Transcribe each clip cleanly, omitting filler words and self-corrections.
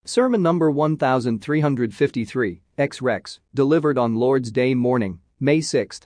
Sermon number 1353, Ex Rex, delivered on Lord's Day morning, May 6,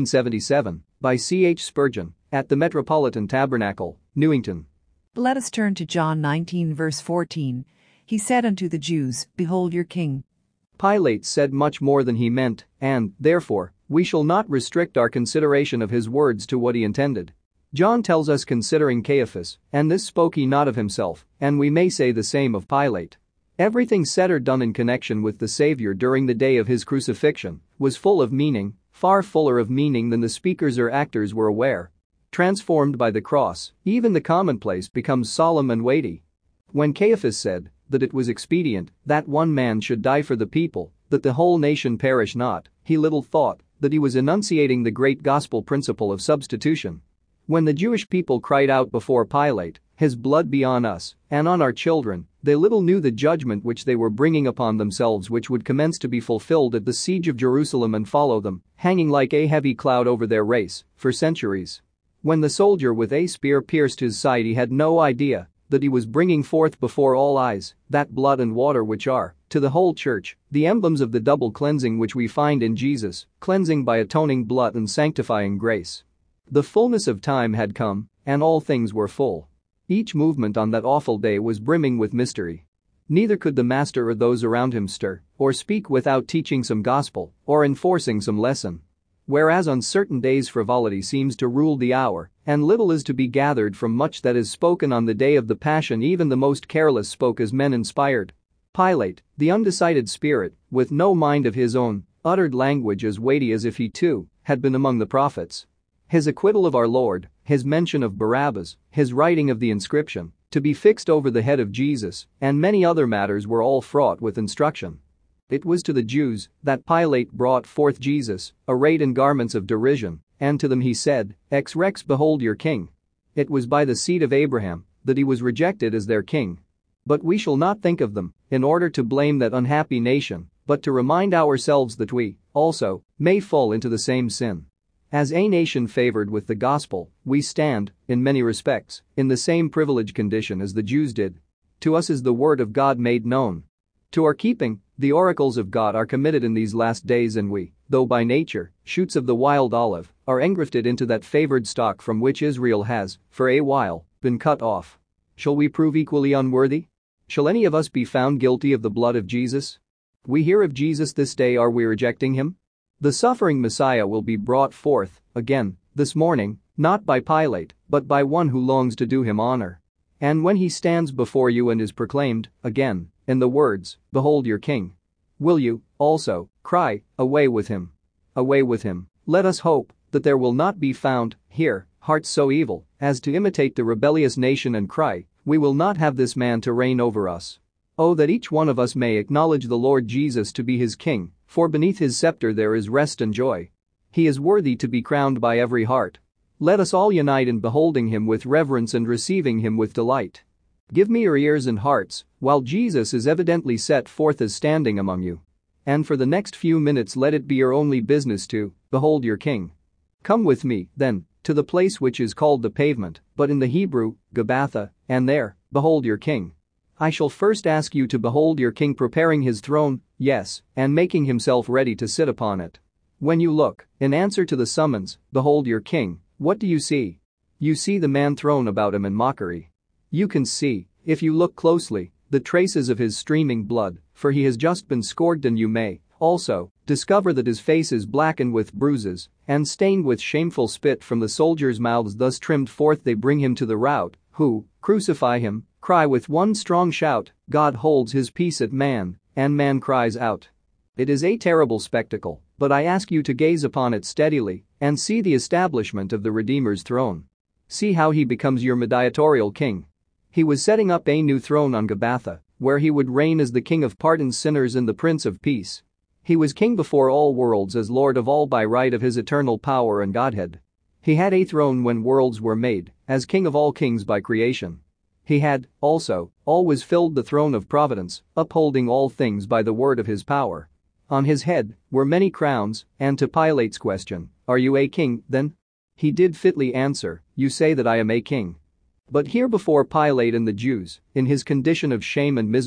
1877, by C. H. Spurgeon, at the Metropolitan Tabernacle, Newington. Let us turn to John 19 verse 14. He said unto the Jews, Behold your king. Pilate said much more than he meant, and, therefore, we shall not restrict our consideration of his words to what he intended. John tells us considering Caiaphas, and this spoke he not of himself, and we may say the same of Pilate. Everything said or done in connection with the Savior during the day of his crucifixion was full of meaning, far fuller of meaning than the speakers or actors were aware. Transformed by the cross, even the commonplace becomes solemn and weighty. When Caiaphas said that it was expedient that one man should die for the people, that the whole nation perish not, he little thought that he was enunciating the great gospel principle of substitution. When the Jewish people cried out before Pilate, "His blood be on us and on our children," they little knew the judgment which they were bringing upon themselves, which would commence to be fulfilled at the siege of Jerusalem and follow them, hanging like a heavy cloud over their race, for centuries. When the soldier with a spear pierced his side, he had no idea that he was bringing forth before all eyes that blood and water which are, to the whole church, the emblems of the double cleansing which we find in Jesus, cleansing by atoning blood and sanctifying grace. The fullness of time had come, and all things were full. Each movement on that awful day was brimming with mystery. Neither could the master or those around him stir or speak without teaching some gospel or enforcing some lesson. Whereas on certain days frivolity seems to rule the hour, and little is to be gathered from much that is spoken on the day of the Passion, even the most careless spoke as men inspired. Pilate, the undecided spirit, with no mind of his own, uttered language as weighty as if he too had been among the prophets. His acquittal of our Lord, his mention of Barabbas, his writing of the inscription, to be fixed over the head of Jesus, and many other matters were all fraught with instruction. It was to the Jews that Pilate brought forth Jesus, arrayed in garments of derision, and to them he said, Ex Rex, behold your king. It was by the seed of Abraham that he was rejected as their king. But we shall not think of them in order to blame that unhappy nation, but to remind ourselves that we, also, may fall into the same sin. As a nation favored with the gospel, we stand, in many respects, in the same privileged condition as the Jews did. To us is the word of God made known. To our keeping, the oracles of God are committed in these last days, and we, though by nature, shoots of the wild olive, are engrafted into that favored stock from which Israel has, for a while, been cut off. Shall we prove equally unworthy? Shall any of us be found guilty of the blood of Jesus? We hear of Jesus this day, are we rejecting him? The suffering Messiah will be brought forth, again, this morning, not by Pilate, but by one who longs to do him honor. And when he stands before you and is proclaimed, again, in the words, Behold your king, will you, also, cry, Away with him? Away with him? Let us hope that there will not be found, here, hearts so evil as to imitate the rebellious nation and cry, We will not have this man to reign over us. Oh, that each one of us may acknowledge the Lord Jesus to be his king, for beneath his scepter there is rest and joy. He is worthy to be crowned by every heart. Let us all unite in beholding him with reverence and receiving him with delight. Give me your ears and hearts, while Jesus is evidently set forth as standing among you. And for the next few minutes let it be your only business to behold your king. Come with me, then, to the place which is called the pavement, but in the Hebrew, Gabbatha, and there, behold your king. I shall first ask you to behold your king preparing his throne, yes, and making himself ready to sit upon it. When you look, in answer to the summons, behold your king, what do you see? You see the man thrown about him in mockery. You can see, if you look closely, the traces of his streaming blood, for he has just been scourged, and you may, also, discover that his face is blackened with bruises and stained with shameful spit from the soldiers' mouths. Thus trimmed forth they bring him to the rout, who, crucify him, cry with one strong shout, God holds his peace at man, and man cries out. It is a terrible spectacle, but I ask you to gaze upon it steadily and see the establishment of the Redeemer's throne. See how he becomes your mediatorial king. He was setting up a new throne on Gabbatha, where he would reign as the king of pardoned sinners and the prince of peace. He was king before all worlds as Lord of all by right of his eternal power and Godhead. He had a throne when worlds were made, as king of all kings by creation. He had, also, always filled the throne of providence, upholding all things by the word of his power. On his head were many crowns, and to Pilate's question, Are you a king, then? He did fitly answer, You say that I am a king. But here before Pilate and the Jews, in his condition of shame and misery,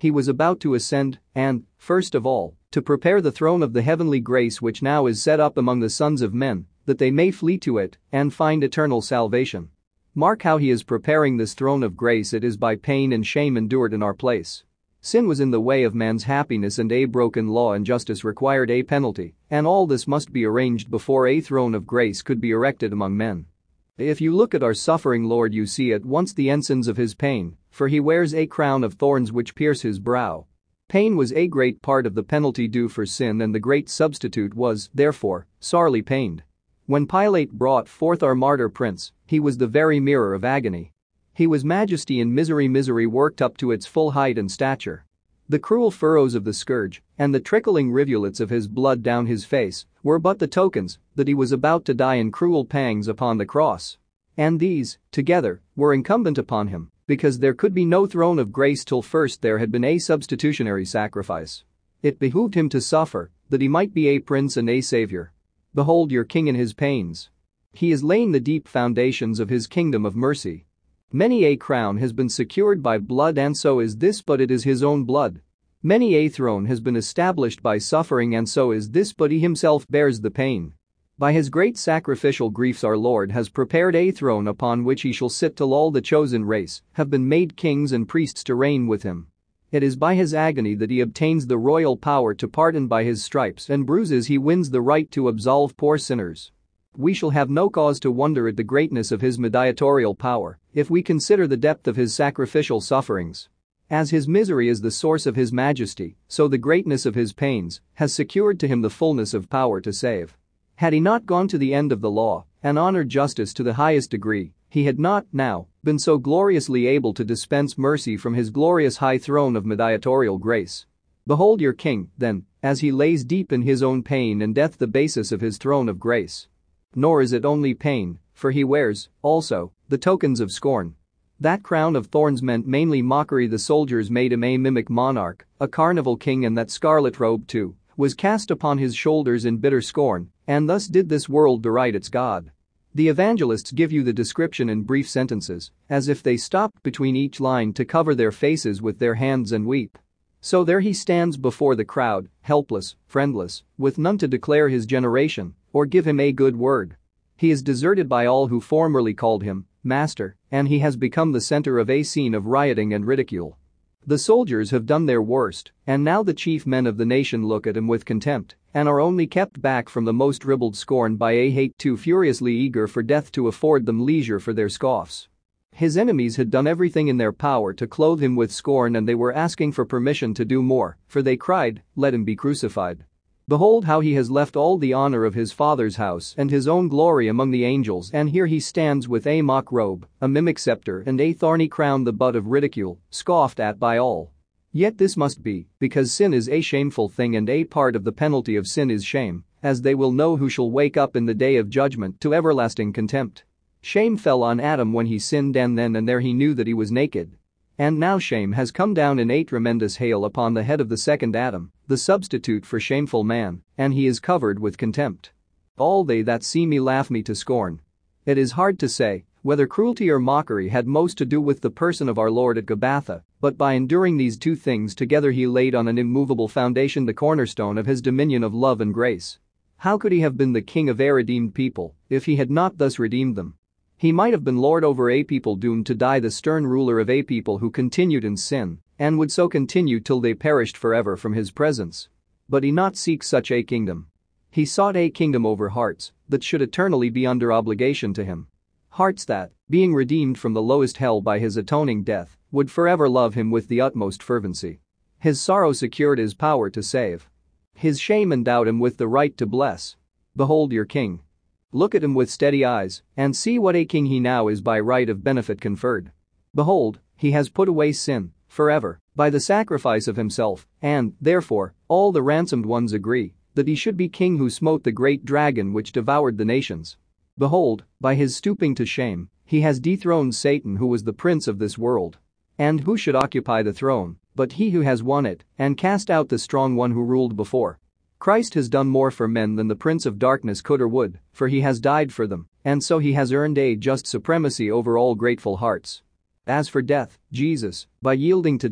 He was about to ascend and, first of all, to prepare the throne of the heavenly grace which now is set up among the sons of men, that they may flee to it and find eternal salvation. Mark how he is preparing this throne of grace. It is by pain and shame endured in our place. Sin was in the way of man's happiness, and a broken law and justice required a penalty, and all this must be arranged before a throne of grace could be erected among men. If you look at our suffering Lord, you see at once the ensigns of his pain, for he wears a crown of thorns which pierce his brow. Pain was a great part of the penalty due for sin, and the great substitute was, therefore, sorely pained. When Pilate brought forth our martyr prince, he was the very mirror of agony. He was majesty in misery worked up to its full height and stature. The cruel furrows of the scourge and the trickling rivulets of his blood down his face were but the tokens that he was about to die in cruel pangs upon the cross. And these, together, were incumbent upon him, because there could be no throne of grace till first there had been a substitutionary sacrifice. It behooved him to suffer, that he might be a prince and a savior. Behold your king in his pains. He is laying the deep foundations of his kingdom of mercy. Many a crown has been secured by blood, and so is this, but it is his own blood. Many a throne has been established by suffering, and so is this, but he himself bears the pain. By his great sacrificial griefs our Lord has prepared a throne upon which he shall sit till all the chosen race have been made kings and priests to reign with him. It is by his agony that he obtains the royal power to pardon, by his stripes and bruises he wins the right to absolve poor sinners. We shall have no cause to wonder at the greatness of his mediatorial power if we consider the depth of his sacrificial sufferings. As his misery is the source of his majesty, so the greatness of his pains has secured to him the fullness of power to save. Had he not gone to the end of the law and honored justice to the highest degree, he had not, now, been so gloriously able to dispense mercy from his glorious high throne of mediatorial grace. Behold your king, then, as he lays deep in his own pain and death the basis of his throne of grace. Nor is it only pain, for he wears, also, the tokens of scorn. That crown of thorns meant mainly mockery. The soldiers made him a mimic monarch, a carnival king, and that scarlet robe, too, was cast upon his shoulders in bitter scorn, and thus did this world deride its God. The evangelists give you the description in brief sentences, as if they stopped between each line to cover their faces with their hands and weep. So there he stands before the crowd, helpless, friendless, with none to declare his generation or give him a good word. He is deserted by all who formerly called him Master, and he has become the center of a scene of rioting and ridicule. The soldiers have done their worst, and now the chief men of the nation look at him with contempt and are only kept back from the most ribald scorn by a hate too furiously eager for death to afford them leisure for their scoffs. His enemies had done everything in their power to clothe him with scorn, and they were asking for permission to do more, for they cried, "Let him be crucified." Behold how he has left all the honor of his father's house and his own glory among the angels, and here he stands with a mock robe, a mimic scepter, and a thorny crown, the butt of ridicule, scoffed at by all. Yet this must be, because sin is a shameful thing, and a part of the penalty of sin is shame, as they will know who shall wake up in the day of judgment to everlasting contempt. Shame fell on Adam when he sinned, and then and there he knew that he was naked. And now shame has come down in a tremendous hail upon the head of the second Adam, the substitute for shameful man, and he is covered with contempt. All they that see me laugh me to scorn. It is hard to say whether cruelty or mockery had most to do with the person of our Lord at Gabbatha, but by enduring these two things together he laid on an immovable foundation the cornerstone of his dominion of love and grace. How could he have been the king of a redeemed people if he had not thus redeemed them? He might have been lord over a people doomed to die, the stern ruler of a people who continued in sin and would so continue till they perished forever from his presence. But he not seek such a kingdom. He sought a kingdom over hearts that should eternally be under obligation to him. Hearts that, being redeemed from the lowest hell by his atoning death, would forever love him with the utmost fervency. His sorrow secured his power to save. His shame endowed him with the right to bless. Behold your king. Look at him with steady eyes and see what a king he now is by right of benefit conferred. Behold, he has put away sin forever by the sacrifice of himself, and, therefore, all the ransomed ones agree that he should be king who smote the great dragon which devoured the nations. Behold, by his stooping to shame, he has dethroned Satan, who was the prince of this world. And who should occupy the throne but he who has won it and cast out the strong one who ruled before? Christ has done more for men than the prince of darkness could or would, for he has died for them, and so he has earned a just supremacy over all grateful hearts. As for death, Jesus, by yielding to death,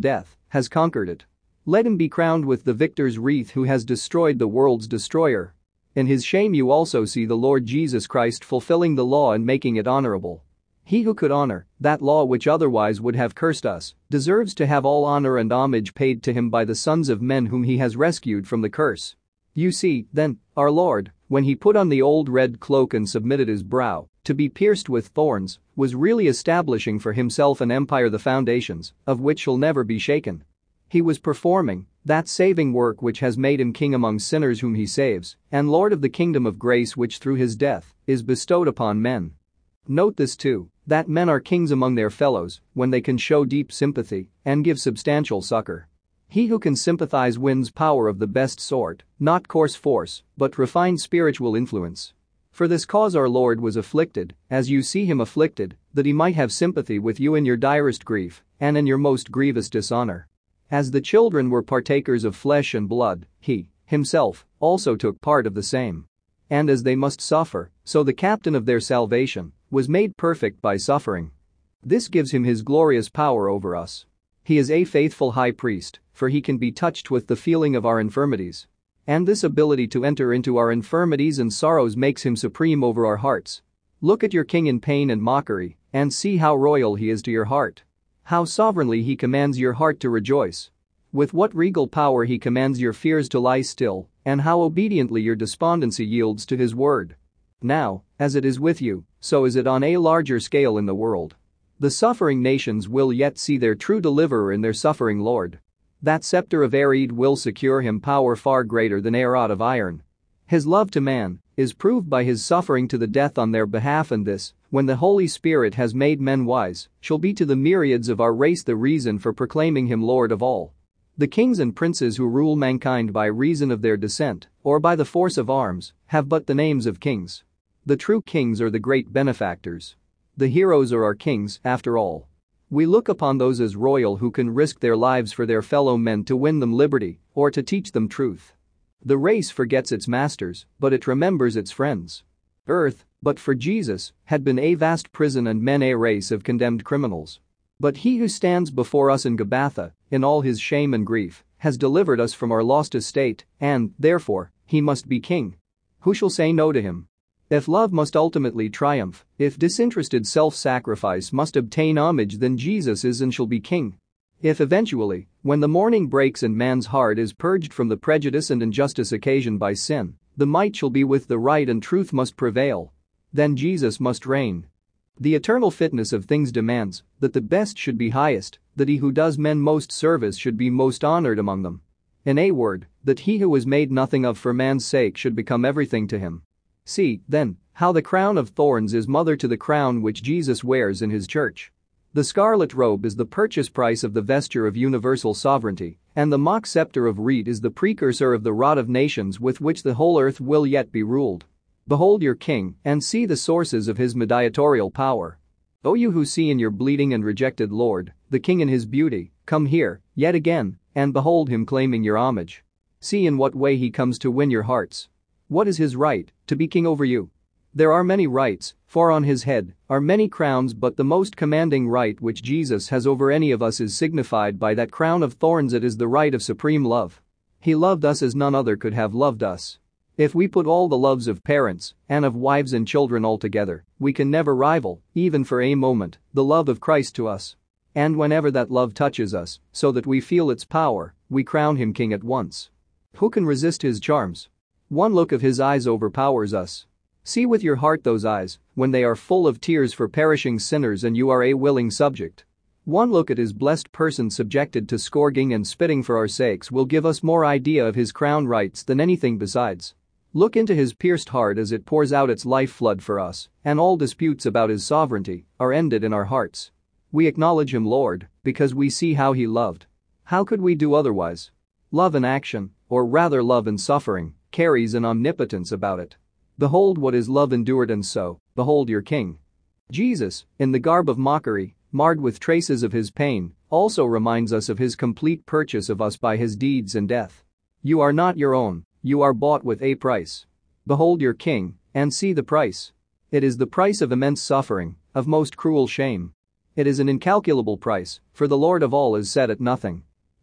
has conquered it. Let him be crowned with the victor's wreath who has destroyed the world's destroyer. In his shame you also see the Lord Jesus Christ fulfilling the law and making it honorable. He who could honor that law which otherwise would have cursed us deserves to have all honor and homage paid to him by the sons of men whom he has rescued from the curse. You see, then, our Lord, when he put on the old red cloak and submitted his brow to be pierced with thorns, was really establishing for himself an empire the foundations of which shall never be shaken. He was performing that saving work which has made him king among sinners whom he saves, and Lord of the kingdom of grace which through his death is bestowed upon men. Note this too, that men are kings among their fellows when they can show deep sympathy and give substantial succor. He who can sympathize wins power of the best sort, not coarse force, but refined spiritual influence. For this cause our Lord was afflicted, as you see him afflicted, that he might have sympathy with you in your direst grief and in your most grievous dishonor. As the children were partakers of flesh and blood, he, himself, also took part of the same. And as they must suffer, so the captain of their salvation was made perfect by suffering. This gives him his glorious power over us. He is a faithful high priest, for he can be touched with the feeling of our infirmities. And this ability to enter into our infirmities and sorrows makes him supreme over our hearts. Look at your king in pain and mockery, and see how royal he is to your heart. How sovereignly he commands your heart to rejoice. With what regal power he commands your fears to lie still, and how obediently your despondency yields to his word. Now, as it is with you, so is it on a larger scale in the world. The suffering nations will yet see their true deliverer in their suffering Lord. That scepter of Arid will secure him power far greater than a rod of iron. His love to man is proved by his suffering to the death on their behalf, and this, when the Holy Spirit has made men wise, shall be to the myriads of our race the reason for proclaiming him Lord of all. The kings and princes who rule mankind by reason of their descent, or by the force of arms, have but the names of kings. The true kings are the great benefactors. The heroes are our kings, after all. We look upon those as royal who can risk their lives for their fellow men to win them liberty, or to teach them truth. The race forgets its masters, but it remembers its friends. Earth, but for Jesus, had been a vast prison and men a race of condemned criminals. But he who stands before us in Gabbatha, in all his shame and grief, has delivered us from our lost estate, and, therefore, he must be king. Who shall say no to him? If love must ultimately triumph, if disinterested self-sacrifice must obtain homage, then Jesus is and shall be king. If eventually, when the morning breaks and man's heart is purged from the prejudice and injustice occasioned by sin, the might shall be with the right and truth must prevail, then Jesus must reign. The eternal fitness of things demands that the best should be highest, that he who does men most service should be most honored among them. In a word, that he who was made nothing of for man's sake should become everything to him. See, then, how the crown of thorns is mother to the crown which Jesus wears in his church. The scarlet robe is the purchase price of the vesture of universal sovereignty, and the mock scepter of reed is the precursor of the rod of nations with which the whole earth will yet be ruled. Behold your king, and see the sources of his mediatorial power. O you who see in your bleeding and rejected Lord, the king in his beauty, come here, yet again, and behold him claiming your homage. See in what way he comes to win your hearts. What is his right, to be king over you? There are many rights, for on his head are many crowns, but the most commanding right which Jesus has over any of us is signified by that crown of thorns. It is the right of supreme love. He loved us as none other could have loved us. If we put all the loves of parents and of wives and children all together, we can never rival, even for a moment, the love of Christ to us. And whenever that love touches us, so that we feel its power, we crown him king at once. Who can resist his charms? One look of his eyes overpowers us. See with your heart those eyes, when they are full of tears for perishing sinners and you are a willing subject. One look at his blessed person subjected to scourging and spitting for our sakes will give us more idea of his crown rights than anything besides. Look into his pierced heart as it pours out its life flood for us, and all disputes about his sovereignty are ended in our hearts. We acknowledge him Lord, because we see how he loved. How could we do otherwise? Love in action, or rather love in suffering, carries an omnipotence about it. Behold what is love endured, and so, behold your king. Jesus, in the garb of mockery, marred with traces of his pain, also reminds us of his complete purchase of us by his deeds and death. You are not your own, you are bought with a price. Behold your king, and see the price. It is the price of immense suffering, of most cruel shame. It is an incalculable price, for the Lord of all is set at nothing.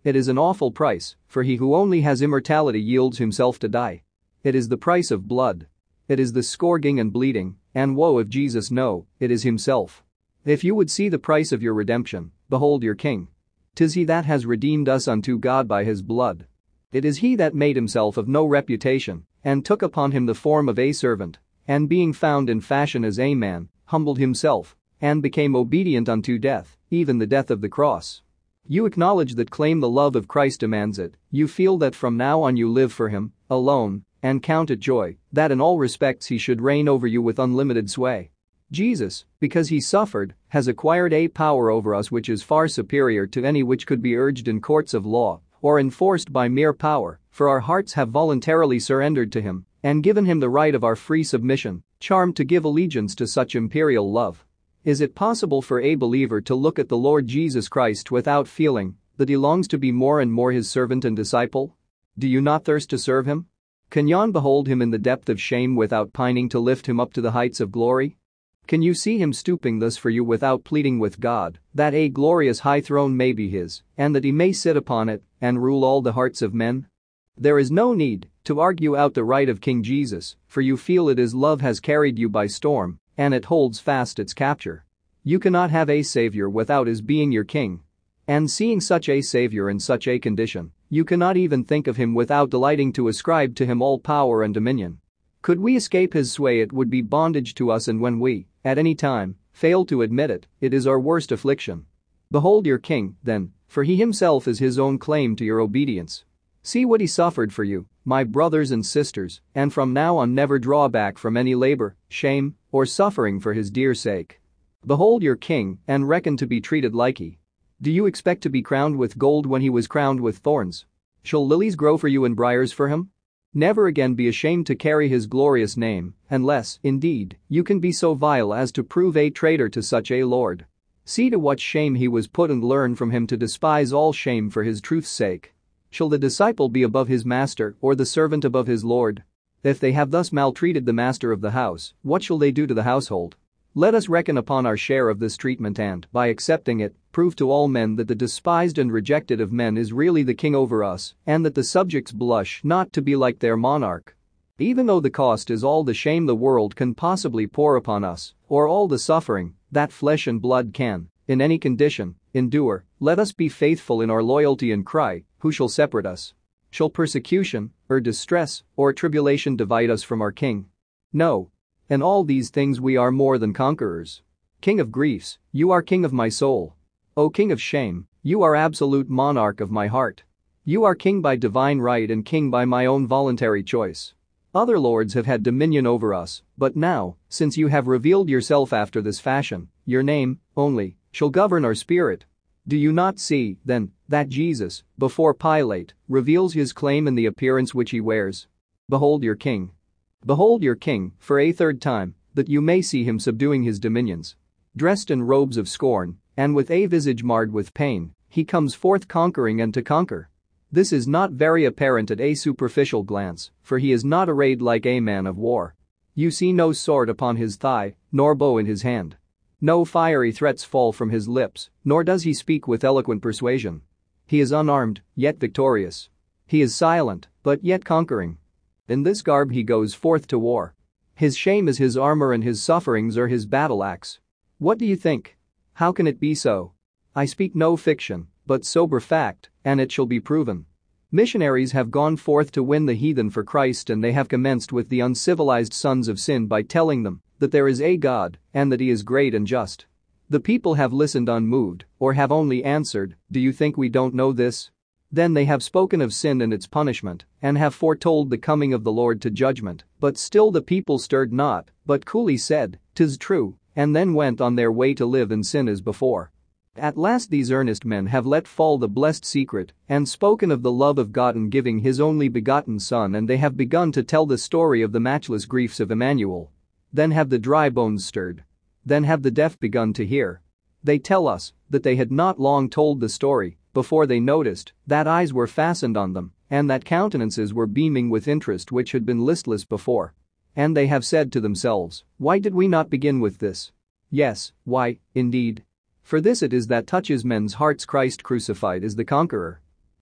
It is an awful price, for he who only has immortality yields himself to die. It is the price of blood. It is the scourging and bleeding, and woe if Jesus no, it is himself. If you would see the price of your redemption, behold your King. 'Tis he that has redeemed us unto God by his blood. It is he that made himself of no reputation, and took upon him the form of a servant, and being found in fashion as a man, humbled himself, and became obedient unto death, even the death of the cross. You acknowledge that claim the love of Christ demands it, you feel that from now on you live for him, alone, and count it joy, that in all respects he should reign over you with unlimited sway. Jesus, because he suffered, has acquired a power over us which is far superior to any which could be urged in courts of law, or enforced by mere power, for our hearts have voluntarily surrendered to him, and given him the right of our free submission, charmed to give allegiance to such imperial love. Is it possible for a believer to look at the Lord Jesus Christ without feeling that he longs to be more and more his servant and disciple? Do you not thirst to serve him? Can you behold him in the depth of shame without pining to lift him up to the heights of glory? Can you see him stooping thus for you without pleading with God that a glorious high throne may be his, and that he may sit upon it and rule all the hearts of men? There is no need to argue out the right of King Jesus, for you feel it is love has carried you by storm, and it holds fast its capture. You cannot have a savior without his being your king. And seeing such a savior in such a condition, you cannot even think of him without delighting to ascribe to him all power and dominion. Could we escape his sway, it would be bondage to us, and when we, at any time, fail to admit it, it is our worst affliction. Behold your King, then, for he himself is his own claim to your obedience. See what he suffered for you, my brothers and sisters, and from now on never draw back from any labor, shame, or suffering for his dear sake. Behold your King, and reckon to be treated like he. Do you expect to be crowned with gold when he was crowned with thorns? Shall lilies grow for you and briars for him? Never again be ashamed to carry his glorious name, unless, indeed, you can be so vile as to prove a traitor to such a Lord. See to what shame he was put, and learn from him to despise all shame for his truth's sake. Shall the disciple be above his master, or the servant above his Lord? If they have thus maltreated the master of the house, what shall they do to the household? Let us reckon upon our share of this treatment and, by accepting it, prove to all men that the despised and rejected of men is really the king over us, and that the subjects blush not to be like their monarch. Even though the cost is all the shame the world can possibly pour upon us, or all the suffering that flesh and blood can, in any condition, endure, let us be faithful in our loyalty and cry, who shall separate us? Shall persecution, or distress, or tribulation divide us from our King? No. In all these things we are more than conquerors. King of griefs, you are King of my soul. O King of shame, you are absolute monarch of my heart. You are King by divine right and King by my own voluntary choice. Other lords have had dominion over us, but now, since you have revealed yourself after this fashion, your name, only, shall govern our spirit. Do you not see, then, that Jesus, before Pilate, reveals his claim in the appearance which he wears? Behold your King. Behold your King, for a third time, that you may see him subduing his dominions. Dressed in robes of scorn, and with a visage marred with pain, he comes forth conquering and to conquer. This is not very apparent at a superficial glance, for he is not arrayed like a man of war. You see no sword upon his thigh, nor bow in his hand. No fiery threats fall from his lips, nor does he speak with eloquent persuasion. He is unarmed, yet victorious. He is silent, but yet conquering. In this garb he goes forth to war. His shame is his armor and his sufferings are his battle axe. What do you think? How can it be so? I speak no fiction, but sober fact, and it shall be proven. Missionaries have gone forth to win the heathen for Christ, and they have commenced with the uncivilized sons of sin by telling them that there is a God, and that he is great and just. The people have listened unmoved, or have only answered, "Do you think we don't know this?" Then they have spoken of sin and its punishment, and have foretold the coming of the Lord to judgment, but still the people stirred not, but coolly said, "'Tis true," and then went on their way to live in sin as before. At last these earnest men have let fall the blessed secret, and spoken of the love of God in giving his only begotten Son, and they have begun to tell the story of the matchless griefs of Emmanuel. Then have the dry bones stirred. Then have the deaf begun to hear. They tell us that they had not long told the story before they noticed that eyes were fastened on them, and that countenances were beaming with interest which had been listless before. And they have said to themselves, "Why did we not begin with this?" Yes, why, indeed. For this it is that touches men's hearts. Christ crucified is the conqueror.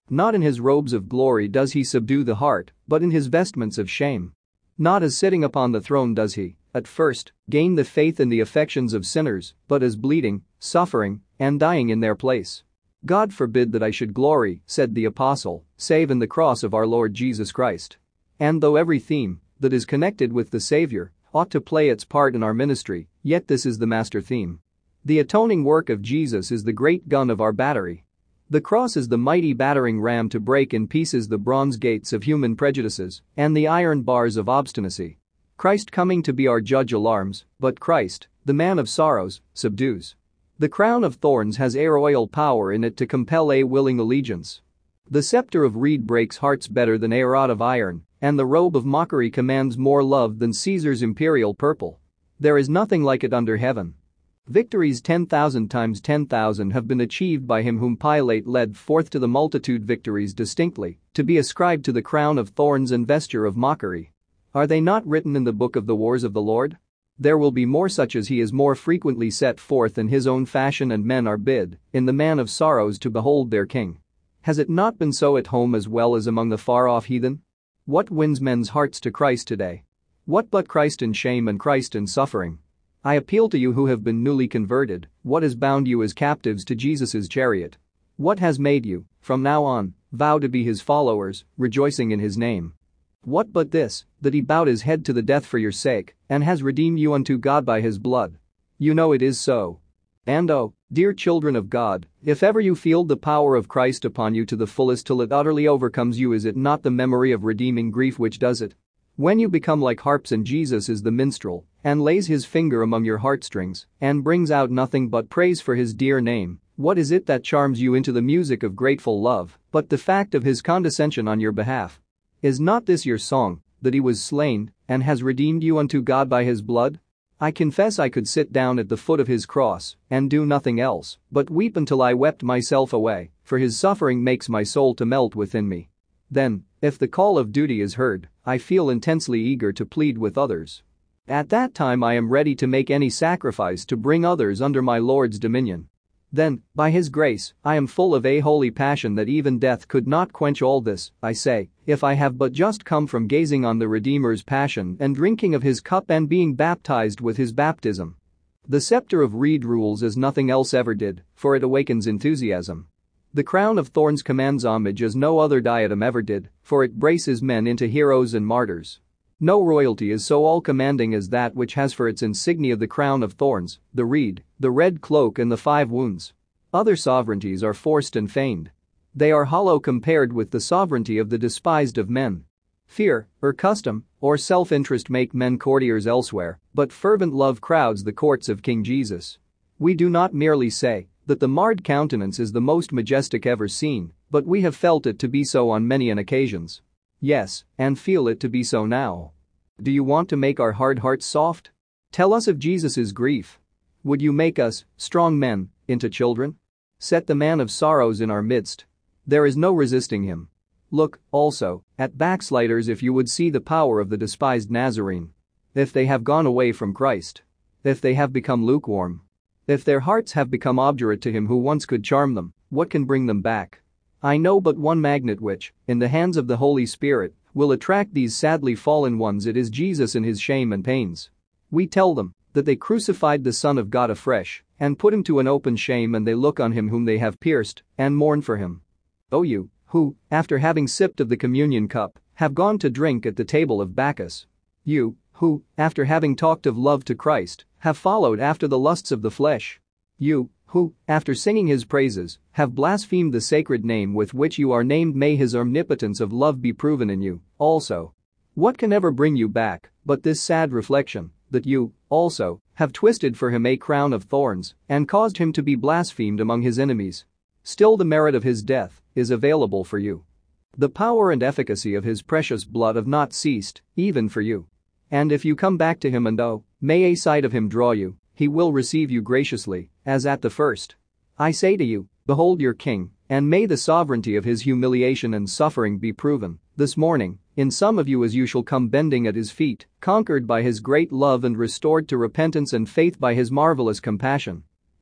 Not in his robes of glory does he subdue the heart, but in his vestments of shame. Not as sitting upon the throne does he, at first, gain the faith and the affections of sinners, but as bleeding, suffering, and dying in their place. God forbid that I should glory, said the apostle, save in the cross of our Lord Jesus Christ. And though every theme that is connected with the Savior ought to play its part in our ministry, yet this is the master theme. The atoning work of Jesus is the great gun of our battery. The cross is the mighty battering ram to break in pieces the bronze gates of human prejudices and the iron bars of obstinacy. Christ coming to be our judge alarms, but Christ, the man of sorrows, subdues. The crown of thorns has a royal power in it to compel a willing allegiance. The scepter of reed breaks hearts better than a rod of iron, and the robe of mockery commands more love than Caesar's imperial purple. There is nothing like it under heaven. Victories 10,000 times 10,000 have been achieved by him whom Pilate led forth to the multitude, victories distinctly, to be ascribed to the crown of thorns and vesture of mockery. Are they not written in the book of the wars of the Lord? There will be more such as he is more frequently set forth in his own fashion, and men are bid, in the man of sorrows, to behold their king. Has it not been so at home as well as among the far-off heathen? What wins men's hearts to Christ today? What but Christ in shame and Christ in suffering? I appeal to you who have been newly converted, what has bound you as captives to Jesus' chariot? What has made you, from now on, vow to be his followers, rejoicing in his name? What but this, that he bowed his head to the death for your sake, and has redeemed you unto God by his blood? You know it is so. And oh, dear children of God, if ever you feel the power of Christ upon you to the fullest till it utterly overcomes you, is it not the memory of redeeming grief which does it? When you become like harps and Jesus is the minstrel, and lays his finger among your heartstrings, and brings out nothing but praise for his dear name, what is it that charms you into the music of grateful love, but the fact of his condescension on your behalf? Is not this your song, that he was slain, and has redeemed you unto God by his blood? I confess I could sit down at the foot of his cross, and do nothing else, but weep until I wept myself away, for his suffering makes my soul to melt within me. Then, if the call of duty is heard, I feel intensely eager to plead with others. At that time I am ready to make any sacrifice to bring others under my Lord's dominion. Then, by his grace, I am full of a holy passion that even death could not quench. All this, I say, if I have but just come from gazing on the Redeemer's passion and drinking of his cup and being baptized with his baptism. The scepter of reed rules as nothing else ever did, for it awakens enthusiasm. The crown of thorns commands homage as no other diadem ever did, for it braces men into heroes and martyrs. No royalty is so all-commanding as that which has for its insignia the crown of thorns, the reed, the red cloak and the 5 wounds. Other sovereignties are forced and feigned. They are hollow compared with the sovereignty of the despised of men. Fear, or custom, or self-interest make men courtiers elsewhere, but fervent love crowds the courts of King Jesus. We do not merely say that the marred countenance is the most majestic ever seen, but we have felt it to be so on many an occasions. Yes, and feel it to be so now. Do you want to make our hard hearts soft? Tell us of Jesus' grief. Would you make us, strong men, into children? Set the man of sorrows in our midst. There is no resisting him. Look, also, at backsliders if you would see the power of the despised Nazarene. If they have gone away from Christ. If they have become lukewarm. If their hearts have become obdurate to him who once could charm them, what can bring them back? I know but one magnet which, in the hands of the Holy Spirit, will attract these sadly fallen ones. It is Jesus in his shame and pains. We tell them that they crucified the Son of God afresh and put him to an open shame, and they look on him whom they have pierced and mourn for him. O you, who, after having sipped of the communion cup, have gone to drink at the table of Bacchus. You, who, after having talked of love to Christ, have followed after the lusts of the flesh. You, who, after singing his praises, have blasphemed the sacred name with which you are named. May his omnipotence of love be proven in you, also. What can ever bring you back, but this sad reflection, that you, also, have twisted for him a crown of thorns, and caused him to be blasphemed among his enemies? Still the merit of his death is available for you. The power and efficacy of his precious blood have not ceased, even for you. And if you come back to him, and oh, may a sight of him draw you, he will receive you graciously, as at the first. I say to you, behold your king, and may the sovereignty of his humiliation and suffering be proven, this morning, in some of you as you shall come bending at his feet, conquered by his great love and restored to repentance and faith by his marvelous compassion.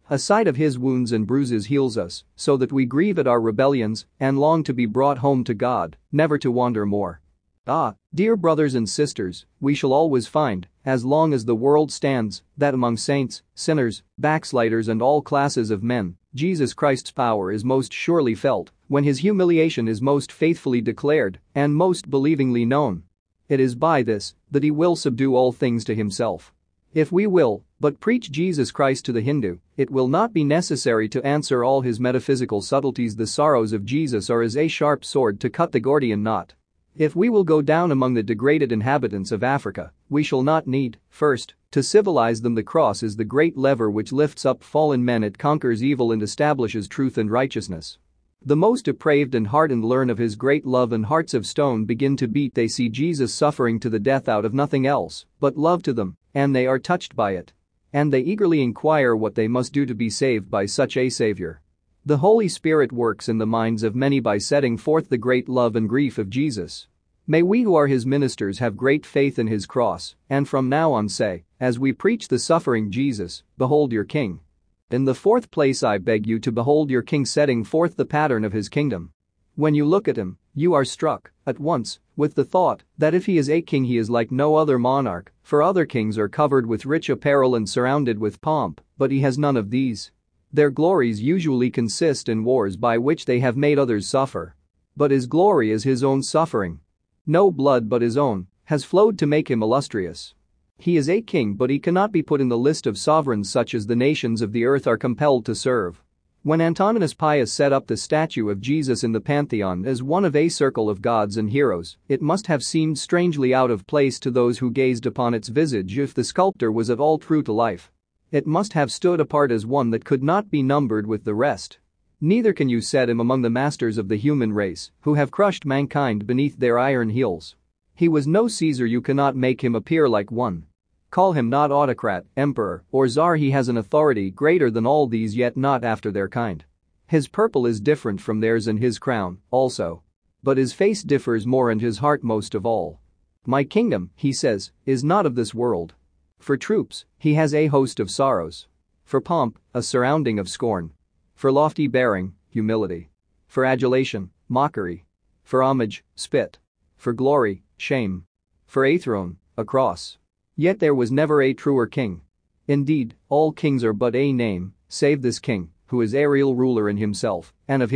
A sight of his wounds and bruises heals us, so that we grieve at our rebellions and long to be brought home to God, never to wander more. Ah, dear brothers and sisters, we shall always find, as long as the world stands, that among saints, sinners, backsliders and all classes of men, Jesus Christ's power is most surely felt, when his humiliation is most faithfully declared and most believingly known. It is by this that he will subdue all things to himself. If we will but preach Jesus Christ to the Hindu, it will not be necessary to answer all his metaphysical subtleties. The sorrows of Jesus are as a sharp sword to cut the Gordian knot. If we will go down among the degraded inhabitants of Africa, we shall not need, first, to civilize them. The cross is the great lever which lifts up fallen men. It conquers evil and establishes truth and righteousness. The most depraved and hardened learn of his great love, and hearts of stone begin to beat. They see Jesus suffering to the death out of nothing else but love to them, and they are touched by it. And they eagerly inquire what they must do to be saved by such a Savior. The Holy Spirit works in the minds of many by setting forth the great love and grief of Jesus. May we who are his ministers have great faith in his cross, and from now on say, as we preach the suffering Jesus, behold your King. In the fourth place, I beg you to behold your King, setting forth the pattern of his kingdom. When you look at him, you are struck, at once, with the thought that if he is a king, he is like no other monarch, for other kings are covered with rich apparel and surrounded with pomp, but he has none of these. Their glories usually consist in wars by which they have made others suffer. But his glory is his own suffering. No blood but his own has flowed to make him illustrious. He is a king, but he cannot be put in the list of sovereigns such as the nations of the earth are compelled to serve. When Antoninus Pius set up the statue of Jesus in the Pantheon as one of a circle of gods and heroes, it must have seemed strangely out of place to those who gazed upon its visage if the sculptor was at all true to life. It must have stood apart as one that could not be numbered with the rest. Neither can you set him among the masters of the human race, who have crushed mankind beneath their iron heels. He was no Caesar, you cannot make him appear like one. Call him not autocrat, emperor, or czar, he has an authority greater than all these, yet not after their kind. His purple is different from theirs, and his crown, also. But his face differs more, and his heart most of all. My kingdom, he says, is not of this world. For troops, he has a host of sorrows. For pomp, a surrounding of scorn. For lofty bearing, humility. For adulation, mockery. For homage, spit. For glory, shame. For a throne, a cross. Yet there was never a truer king. Indeed, all kings are but a name, save this king, who is a real ruler in himself,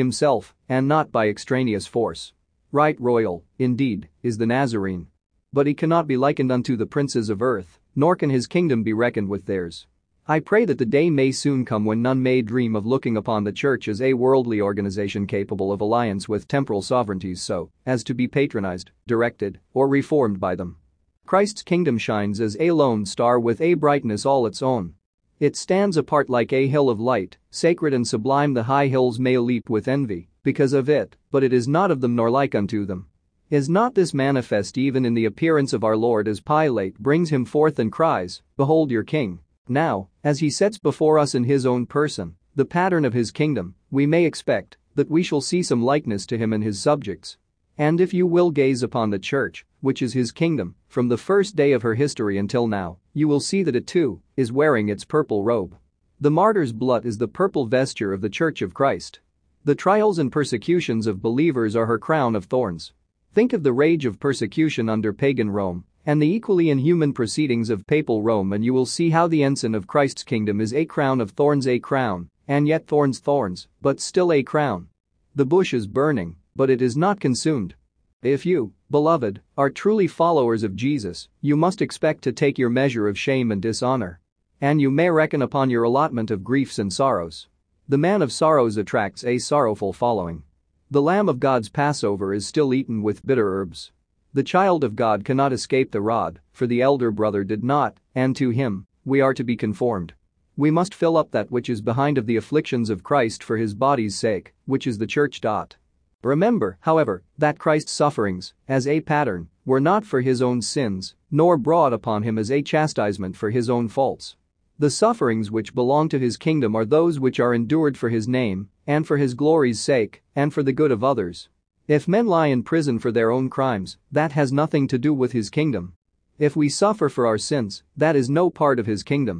and not by extraneous force. Right royal, indeed, is the Nazarene. But he cannot be likened unto the princes of earth, nor can his kingdom be reckoned with theirs. I pray that the day may soon come when none may dream of looking upon the church as a worldly organization capable of alliance with temporal sovereignties so as to be patronized, directed, or reformed by them. Christ's kingdom shines as a lone star with a brightness all its own. It stands apart like a hill of light, sacred and sublime. The high hills may leap with envy because of it, but it is not of them nor like unto them. Is not this manifest even in the appearance of our Lord as Pilate brings him forth and cries, "Behold your king"? Now, as he sets before us in his own person the pattern of his kingdom, we may expect that we shall see some likeness to him and his subjects. And if you will gaze upon the church, which is his kingdom, from the first day of her history until now, you will see that it too is wearing its purple robe. The martyr's blood is the purple vesture of the Church of Christ. The trials and persecutions of believers are her crown of thorns. Think of the rage of persecution under pagan Rome and the equally inhuman proceedings of papal Rome, and you will see how the ensign of Christ's kingdom is a crown of thorns, a crown, and yet thorns, but still a crown. The bush is burning, but it is not consumed. If you, beloved, are truly followers of Jesus, you must expect to take your measure of shame and dishonor. And you may reckon upon your allotment of griefs and sorrows. The man of sorrows attracts a sorrowful following. The Lamb of God's Passover is still eaten with bitter herbs. The child of God cannot escape the rod, for the elder brother did not, and to him we are to be conformed. We must fill up that which is behind of the afflictions of Christ for his body's sake, which is the church. Remember, however, that Christ's sufferings, as a pattern, were not for his own sins, nor brought upon him as a chastisement for his own faults. The sufferings which belong to his kingdom are those which are endured for his name, and for his glory's sake, and for the good of others. If men lie in prison for their own crimes, that has nothing to do with his kingdom. If we suffer for our sins, that is no part of his kingdom.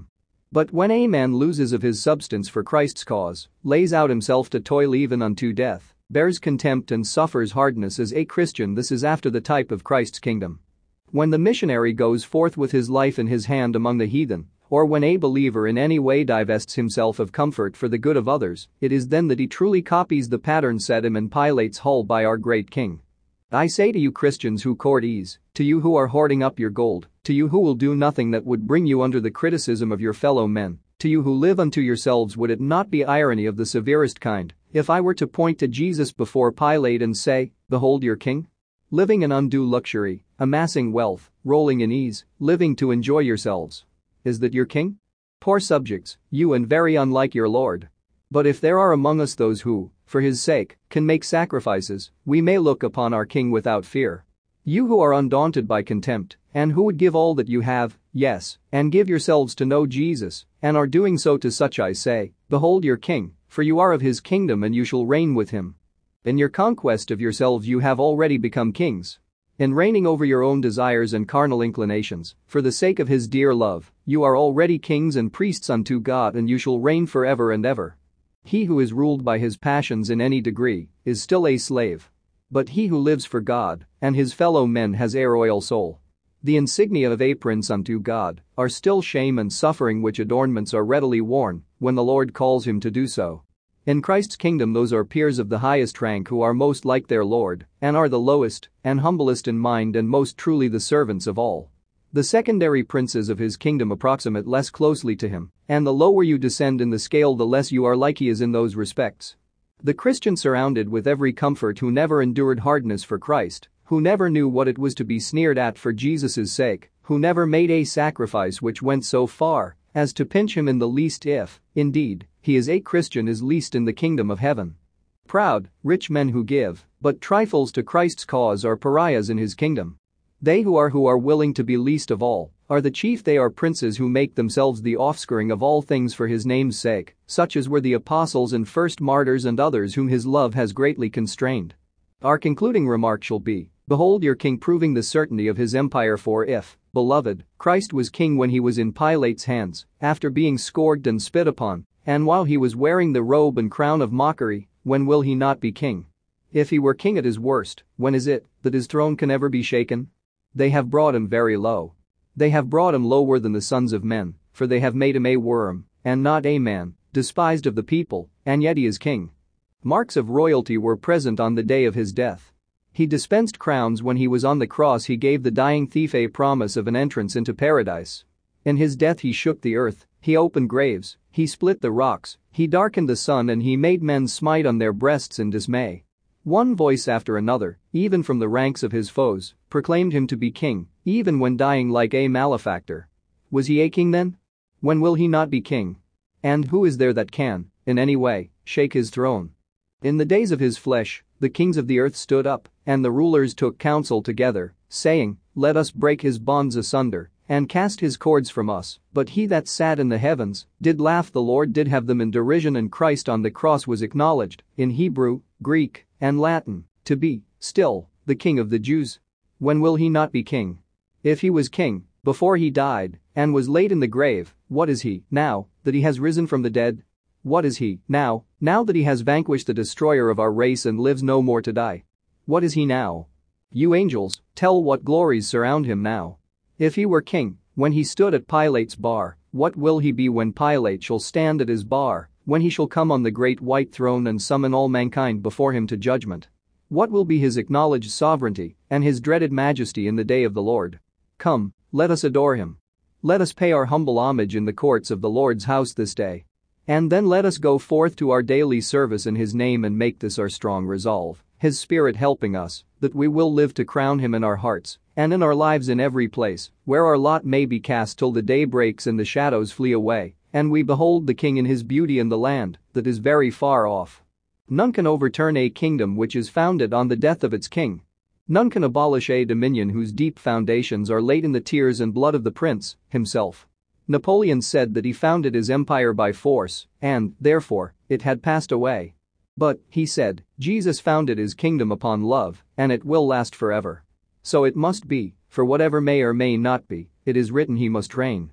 But when a man loses of his substance for Christ's cause, lays out himself to toil even unto death, bears contempt and suffers hardness as a Christian, this is after the type of Christ's kingdom. When the missionary goes forth with his life in his hand among the heathen, or when a believer in any way divests himself of comfort for the good of others, it is then that he truly copies the pattern set him in Pilate's hall by our great King. I say to you Christians who court ease, to you who are hoarding up your gold, to you who will do nothing that would bring you under the criticism of your fellow men, to you who live unto yourselves, would it not be irony of the severest kind if I were to point to Jesus before Pilate and say, "Behold your king"? Living in undue luxury, amassing wealth, rolling in ease, living to enjoy yourselves. Is that your king? Poor subjects, you and very unlike your Lord. But if there are among us those who, for his sake, can make sacrifices, we may look upon our king without fear. You who are undaunted by contempt, and who would give all that you have, yes, and give yourselves to know Jesus, and are doing so, to such I say, behold your king, for you are of his kingdom and you shall reign with him. In your conquest of yourselves you have already become kings. In reigning over your own desires and carnal inclinations, for the sake of his dear love, you are already kings and priests unto God, and you shall reign forever and ever. He who is ruled by his passions in any degree is still a slave. But he who lives for God and his fellow men has a royal soul. The insignia of a prince unto God are still shame and suffering, which adornments are readily worn when the Lord calls him to do so. In Christ's kingdom those are peers of the highest rank who are most like their Lord and are the lowest and humblest in mind and most truly the servants of all. The secondary princes of his kingdom approximate less closely to him, and the lower you descend in the scale the less you are like he is in those respects. The Christian surrounded with every comfort who never endured hardness for Christ, who never knew what it was to be sneered at for Jesus' sake, who never made a sacrifice which went so far as to pinch him in the least, if, indeed, he is a Christian, is least in the kingdom of heaven. Proud, rich men who give but trifles to Christ's cause are pariahs in his kingdom. They who are willing to be least of all are the chief. They are princes who make themselves the offscouring of all things for his name's sake, such as were the apostles and first martyrs and others whom his love has greatly constrained. Our concluding remark shall be, behold your king, proving the certainty of his empire. For if, beloved, Christ was king when he was in Pilate's hands, after being scourged and spit upon, and while he was wearing the robe and crown of mockery, when will he not be king? If he were king at his worst, when is it that his throne can ever be shaken? They have brought him very low. They have brought him lower than the sons of men, for they have made him a worm, and not a man, despised of the people, and yet he is king. Marks of royalty were present on the day of his death. He dispensed crowns when he was on the cross. He gave the dying thief a promise of an entrance into paradise. In his death he shook the earth, he opened graves, he split the rocks, he darkened the sun, and he made men smite on their breasts in dismay. One voice after another, even from the ranks of his foes, proclaimed him to be king, even when dying like a malefactor. Was he a king then? When will he not be king? And who is there that can, in any way, shake his throne? In the days of his flesh, the kings of the earth stood up, and the rulers took counsel together, saying, let us break his bonds asunder, and cast his cords from us. But he that sat in the heavens did laugh, the Lord did have them in derision, and Christ on the cross was acknowledged, in Hebrew, Greek, and Latin, to be, still, the King of the Jews. When will he not be king? If he was king before he died and was laid in the grave, what is he now that he has risen from the dead? What is he now that he has vanquished the destroyer of our race and lives no more to die? What is he now? You angels, tell what glories surround him now. If he were king when he stood at Pilate's bar, what will he be when Pilate shall stand at his bar, when he shall come on the great white throne and summon all mankind before him to judgment? What will be his acknowledged sovereignty and his dreaded majesty in the day of the Lord? Come, let us adore him. Let us pay our humble homage in the courts of the Lord's house this day. And then let us go forth to our daily service in his name and make this our strong resolve, his Spirit helping us, that we will live to crown him in our hearts and in our lives in every place where our lot may be cast, till the day breaks and the shadows flee away, and we behold the King in his beauty in the land that is very far off. None can overturn a kingdom which is founded on the death of its king. None can abolish a dominion whose deep foundations are laid in the tears and blood of the prince himself. Napoleon said that he founded his empire by force, and, therefore, it had passed away. But, he said, Jesus founded his kingdom upon love, and it will last forever. So it must be, for whatever may or may not be, it is written he must reign.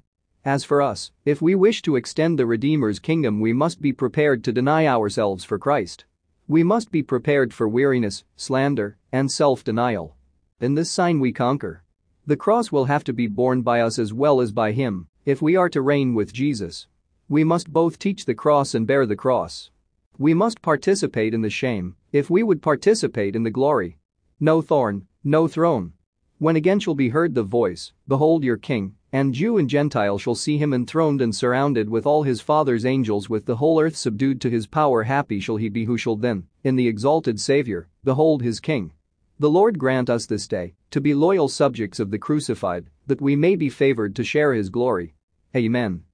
As for us, if we wish to extend the Redeemer's kingdom, we must be prepared to deny ourselves for Christ. We must be prepared for weariness, slander, and self-denial. In this sign we conquer. The cross will have to be borne by us as well as by Him, if we are to reign with Jesus. We must both teach the cross and bear the cross. We must participate in the shame, if we would participate in the glory. No thorn, no throne. When again shall be heard the voice, "Behold your King," and Jew and Gentile shall see Him enthroned and surrounded with all His Father's angels, with the whole earth subdued to His power, happy shall he be who shall then, in the exalted Savior, behold his King. The Lord grant us this day to be loyal subjects of the crucified, that we may be favored to share His glory. Amen.